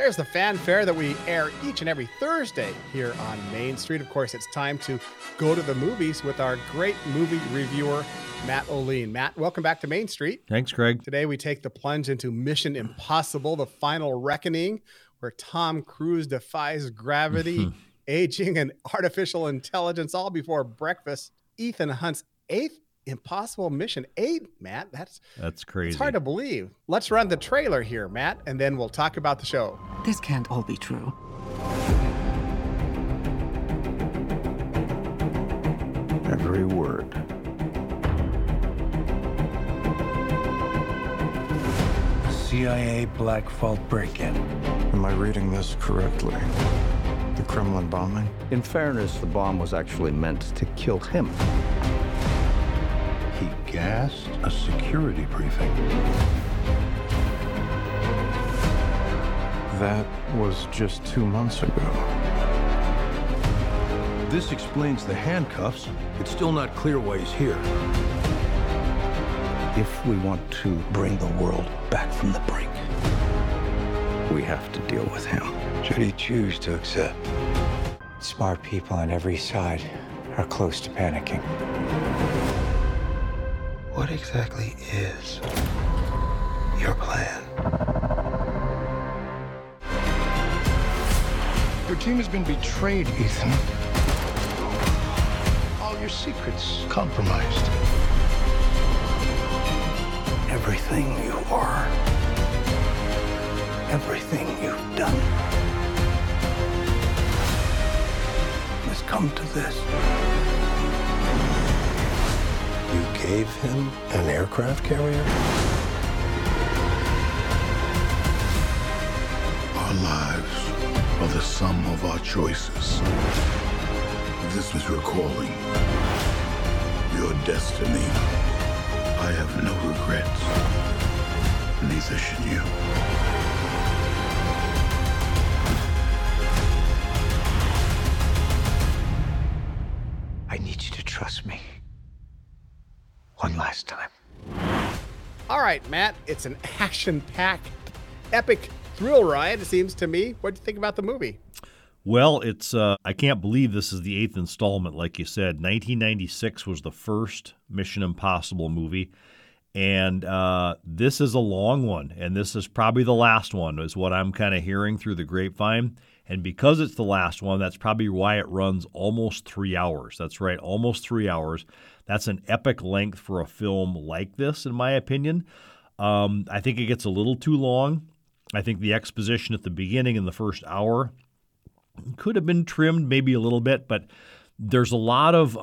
There's the fanfare that we air each and every Thursday here on Main Street. Of course, it's time to go to the movies with our great movie reviewer, Matt O'Lean. Matt, welcome back to Main Street. Thanks, Craig. Today, we take the plunge into Mission Impossible, The Final Reckoning, where Tom Cruise defies gravity, aging, and artificial intelligence all before breakfast. Ethan Hunt's eighth Impossible Mission 8, Matt. That's crazy. It's hard to believe. Let's run the trailer here, Matt, and then we'll talk about the show. This can't all be true. Every word. CIA Black Vault break-in. Am I reading this correctly? The Kremlin bombing? In fairness, the bomb was actually meant to kill him. He gassed a security briefing. That was just 2 months ago. This explains the handcuffs. It's still not clear why he's here. If we want to bring the world back from the brink, we have to deal with him. Should he choose to accept? Smart people on every side are close to panicking. What exactly is your plan? Your team has been betrayed, Ethan. All your secrets compromised. Everything you are, everything you've done, has come to this. You gave him an aircraft carrier? Our lives are the sum of our choices. If this was your calling, your destiny, I have no regrets. Neither should you. I need you to trust me. One last time. All right, Matt, it's an action-packed, epic thrill ride, it seems to me. What do you think about the movie? Well, it's I can't believe this is the eighth installment, like you said. 1996 was the first Mission Impossible movie, and this is a long one, and this is probably the last one, is what I'm kind of hearing through the grapevine. And because it's the last one, that's probably why it runs almost 3 hours. That's right, almost 3 hours. That's an epic length for a film like this, in my opinion. I think it gets a little too long. I think the exposition at the beginning in the first hour could have been trimmed maybe a little bit, but there's a lot of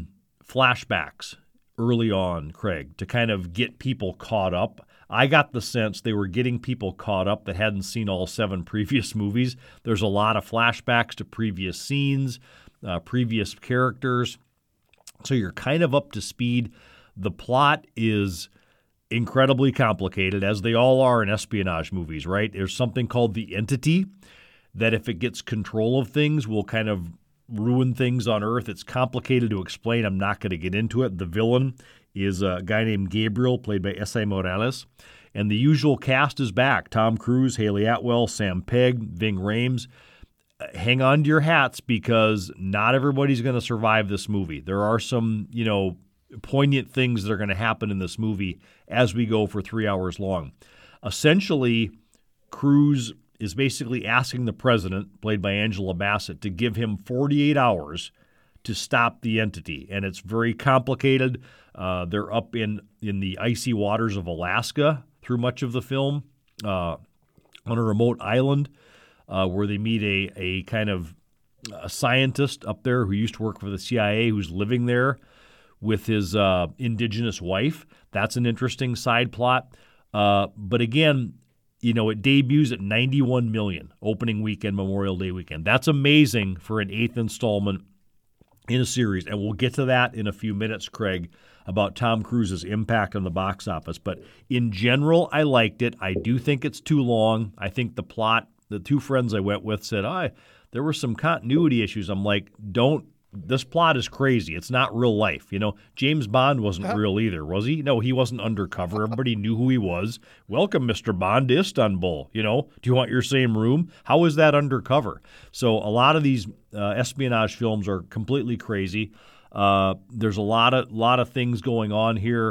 flashbacks early on, Craig, to kind of get people caught up. I got the sense they were getting people caught up that hadn't seen all 7 previous movies. There's a lot of flashbacks to previous scenes, previous characters. So you're kind of up to speed. The plot is incredibly complicated, as they all are in espionage movies, right? There's something called the Entity that if it gets control of things will kind of ruin things on Earth. It's complicated to explain. I'm not going to get into it. The villain is a guy named Gabriel, played by S.A. Morales. And the usual cast is back. Tom Cruise, Haley Atwell, Sam Pegg, Ving Rhames. Hang on to your hats because not everybody's going to survive this movie. There are some, poignant things that are going to happen in this movie as we go for 3 hours long. Essentially, Cruise is basically asking the president, played by Angela Bassett, to give him 48 hours to stop the Entity. And it's very complicated. They're up in the icy waters of Alaska through much of the film on a remote island where they meet a kind of a scientist up there who used to work for the CIA who's living there with his indigenous wife. That's an interesting side plot. But again, it debuts at $91 million opening weekend, Memorial Day weekend. That's amazing for an 8th installment in a series. And we'll get to that in a few minutes, Craig, about Tom Cruise's impact on the box office. But in general, I liked it. I do think it's too long. I think the plot, the 2 friends I went with said, there were some continuity issues. I'm like, don't this plot is crazy. It's not real life. James Bond wasn't real either, was he? No, he wasn't undercover. Everybody knew who he was. Welcome, Mr. Bond, to Istanbul. Do you want your same room? How is that undercover? So a lot of these espionage films are completely crazy. There's a lot of things going on here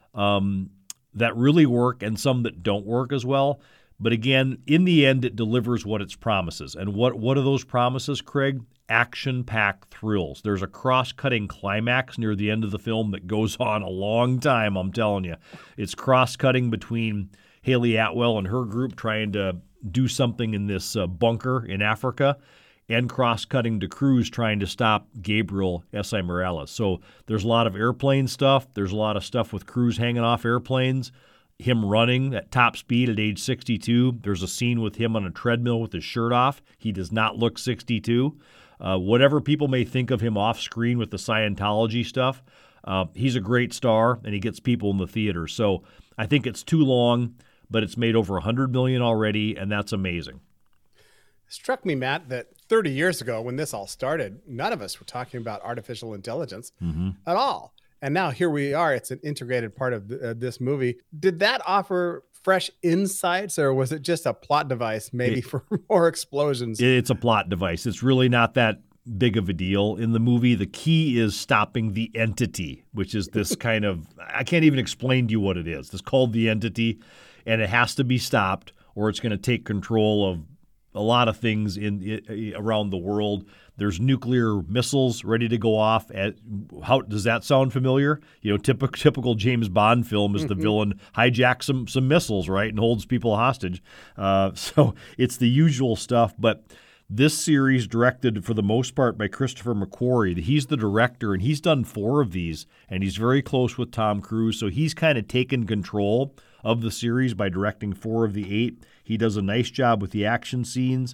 that really work and some that don't work as well. But again, in the end, it delivers what it promises. And what are those promises, Craig? Action-packed thrills. There's a cross-cutting climax near the end of the film that goes on a long time, I'm telling you. It's cross-cutting between Haley Atwell and her group trying to do something in this bunker in Africa, and cross-cutting to Cruise trying to stop Gabriel S.I. Morales. So there's a lot of airplane stuff. There's a lot of stuff with Cruise hanging off airplanes, him running at top speed at age 62. There's a scene with him on a treadmill with his shirt off. He does not look 62. Whatever people may think of him off screen with the Scientology stuff, he's a great star, and he gets people in the theater. So I think it's too long, but it's made over $100 million already, and that's amazing. It struck me, Matt, that 30 years ago when this all started, none of us were talking about artificial intelligence at all. And now here we are. It's an integrated part of this movie. Did that offer fresh insights, or was it just a plot device maybe for more explosions? It's a plot device. It's really not that big of a deal in the movie. The key is stopping the entity, which is this kind of, I can't even explain to you what it is. It's called the entity, and it has to be stopped or it's going to take control of a lot of things around the world. There's nuclear missiles ready to go off. How does that sound familiar? Typical James Bond film is the villain hijacks some missiles, right, and holds people hostage. So it's the usual stuff. But this series, directed for the most part by Christopher McQuarrie, he's the director, and he's done 4 of these, and he's very close with Tom Cruise. So he's kind of taken control of the series by directing 4 of the 8. He does a nice job with the action scenes.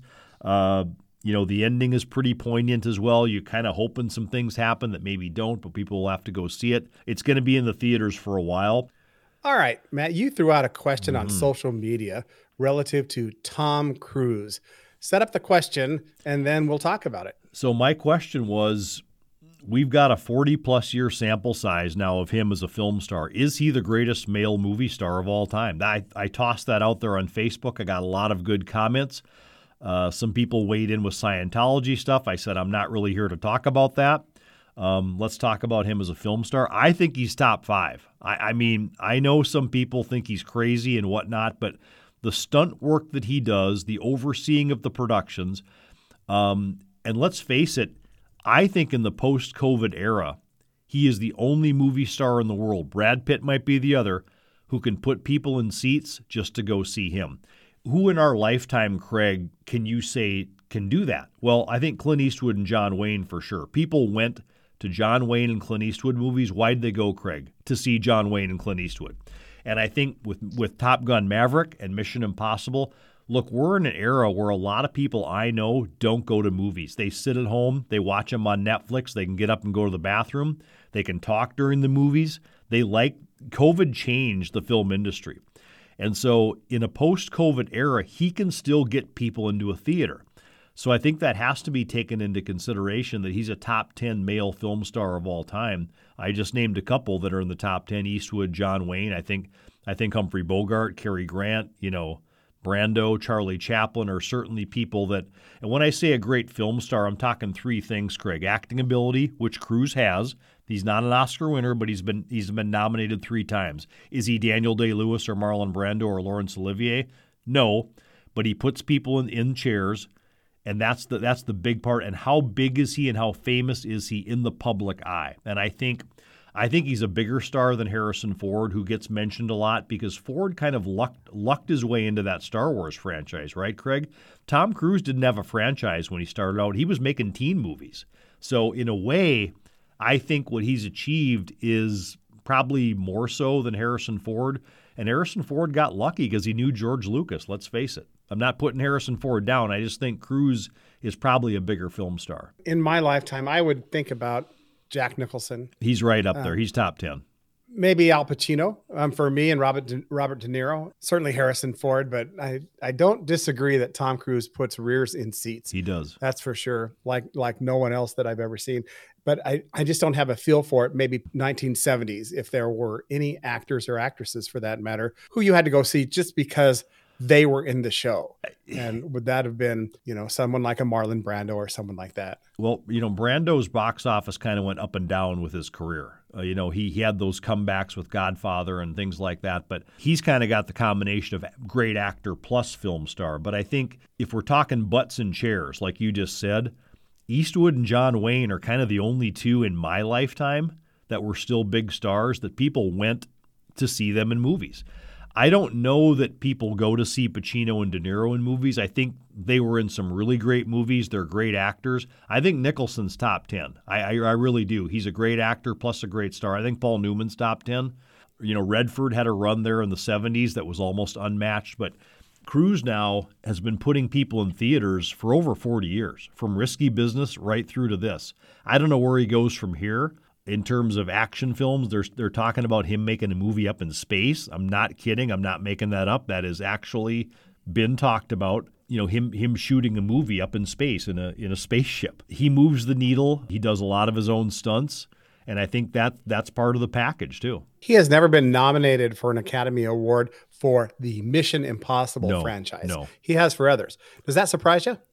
The ending is pretty poignant as well. You're kind of hoping some things happen that maybe don't, but people will have to go see it. It's going to be in the theaters for a while. All right, Matt, you threw out a question on social media relative to Tom Cruise. Set up the question, and then we'll talk about it. So my question was, we've got a 40-plus year sample size now of him as a film star. Is he the greatest male movie star of all time? I tossed that out there on Facebook. I got a lot of good comments. Some people weighed in with Scientology stuff. I said, I'm not really here to talk about that. Let's talk about him as a film star. I think he's top 5. I mean, I know some people think he's crazy and whatnot, but the stunt work that he does, the overseeing of the productions, and let's face it, I think in the post-COVID era, he is the only movie star in the world. Brad Pitt might be the other, who can put people in seats just to go see him. Who in our lifetime, Craig, can you say can do that? Well, I think Clint Eastwood and John Wayne for sure. People went to John Wayne and Clint Eastwood movies. Why'd they go, Craig? To see John Wayne and Clint Eastwood. And I think with Top Gun Maverick and Mission Impossible, look, we're in an era where a lot of people I know don't go to movies. They sit at home. They watch them on Netflix. They can get up and go to the bathroom. They can talk during the movies. COVID changed the film industry. And so in a post-COVID era, he can still get people into a theater. So I think that has to be taken into consideration that he's a top 10 male film star of all time. I just named a couple that are in the top 10, Eastwood, John Wayne. I think Humphrey Bogart, Cary Grant, Brando, Charlie Chaplin are certainly people that, and when I say a great film star, I'm talking 3 things, Craig. Acting ability, which Cruise has. He's not an Oscar winner, but he's been nominated 3 times. Is he Daniel Day-Lewis or Marlon Brando or Laurence Olivier? No, but he puts people in chairs, and that's the big part. And how big is he and how famous is he in the public eye? And I think he's a bigger star than Harrison Ford, who gets mentioned a lot because Ford kind of lucked his way into that Star Wars franchise, right, Craig? Tom Cruise didn't have a franchise when he started out. He was making teen movies. So in a way, I think what he's achieved is probably more so than Harrison Ford. And Harrison Ford got lucky because he knew George Lucas, let's face it. I'm not putting Harrison Ford down. I just think Cruise is probably a bigger film star. In my lifetime, I would think about Jack Nicholson. He's right up there. He's top 10. Maybe Al Pacino for me, and Robert De Niro. Certainly Harrison Ford, but I don't disagree that Tom Cruise puts rears in seats. He does. That's for sure, like no one else that I've ever seen. but I just don't have a feel for it. Maybe 1970s, if there were any actors or actresses for that matter, who you had to go see just because they were in the show. And would that have been, someone like a Marlon Brando or someone like that? Well, Brando's box office kind of went up and down with his career. He had those comebacks with Godfather and things like that, but he's kind of got the combination of great actor plus film star. But I think if we're talking butts and chairs, like you just said, Eastwood and John Wayne are kind of the only two in my lifetime that were still big stars that people went to see them in movies. I don't know that people go to see Pacino and De Niro in movies. I think they were in some really great movies. They're great actors. I think Nicholson's top 10. I really do. He's a great actor plus a great star. I think Paul Newman's top 10. Redford had a run there in the 70s that was almost unmatched, but Cruise now has been putting people in theaters for over 40 years, from Risky Business right through to this. I don't know where he goes from here. In terms of action films, they're talking about him making a movie up in space. I'm not kidding. I'm not making that up. That has actually been talked about. Him shooting a movie up in space in a spaceship. He moves the needle. He does a lot of his own stunts, and I think that's part of the package too. He has never been nominated for an Academy Award for the Mission Impossible franchise. No, he has for others. Does that surprise you?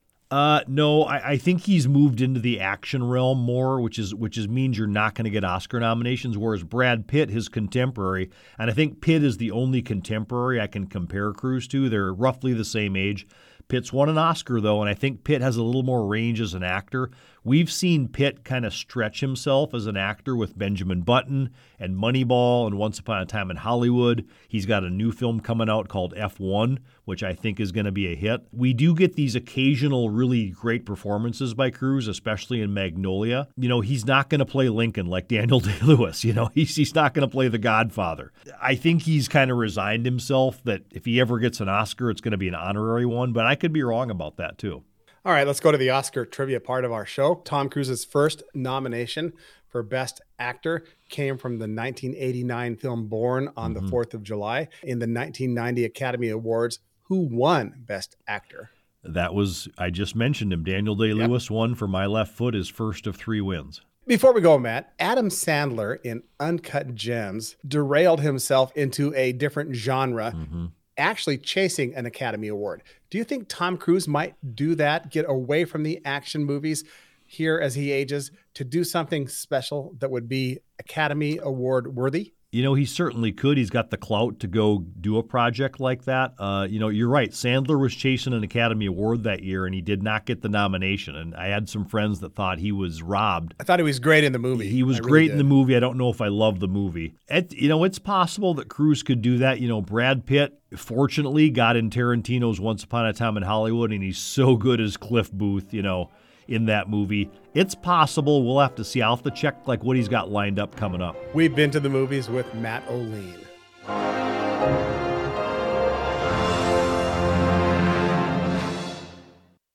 No, I think he's moved into the action realm more, which means you're not going to get Oscar nominations, whereas Brad Pitt, his contemporary, and I think Pitt is the only contemporary I can compare Cruise to. They're roughly the same age. Pitt's won an Oscar, though, and I think Pitt has a little more range as an actor. We've seen Pitt kind of stretch himself as an actor with Benjamin Button and Moneyball and Once Upon a Time in Hollywood. He's got a new film coming out called F1, which I think is going to be a hit. We do get these occasional really great performances by Cruise, especially in Magnolia. He's not going to play Lincoln like Daniel Day-Lewis. He's not going to play The Godfather. I think he's kind of resigned himself that if he ever gets an Oscar, it's going to be an honorary one, but I could be wrong about that too. All right, let's go to the Oscar trivia part of our show. Tom Cruise's first nomination for Best Actor came from the 1989 film Born on the 4th of July. In the 1990 Academy Awards, who won Best Actor? That was, I just mentioned him, Daniel Day-Lewis won for My Left Foot, his first of 3 wins. Before we go, Matt, Adam Sandler in Uncut Gems derailed himself into a different genre, actually chasing an Academy Award. Do you think Tom Cruise might do that, get away from the action movies here as he ages to do something special that would be Academy Award worthy? He certainly could. He's got the clout to go do a project like that. You're right. Sandler was chasing an Academy Award that year, and he did not get the nomination. And I had some friends that thought he was robbed. I thought he was great in the movie. He was great in the movie. I don't know if I love the movie. It's possible that Cruise could do that. Brad Pitt, fortunately, got in Tarantino's Once Upon a Time in Hollywood, and he's so good as Cliff Booth, in that movie. It's possible. We'll have to see. I'll have to check what he's got lined up coming up. We've been to the movies with Matt O'Lean.